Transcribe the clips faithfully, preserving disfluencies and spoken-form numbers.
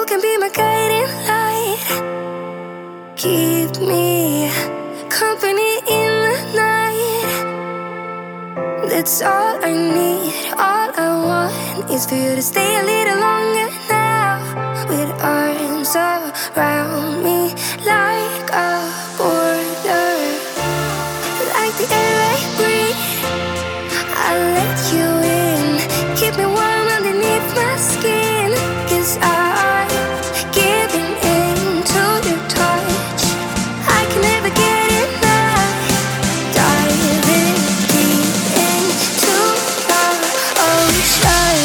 can be my guiding light. Keep me company in the night. That's all I need. All I want is for you to stay a little longer now, with arms around me like a border, like the air I breathe. I'll let you in, keep me warm underneath my skin, 'cause I'm giving in to your touch. I can never get enough. Diving deep into the ocean.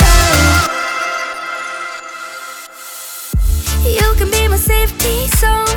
You can be my safety zone.